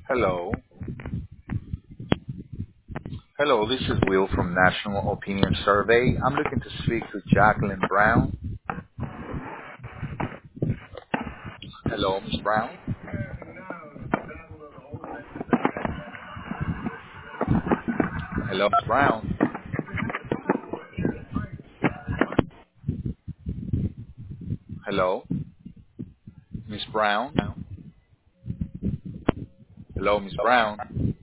Hello. Hello, this is Will from National Opinion Survey. I'm looking to speak to Jacqueline Brown. Hello, Miss Brown. Hello, Miss Brown. Hello, Miss Brown. Hello, Miss Brown.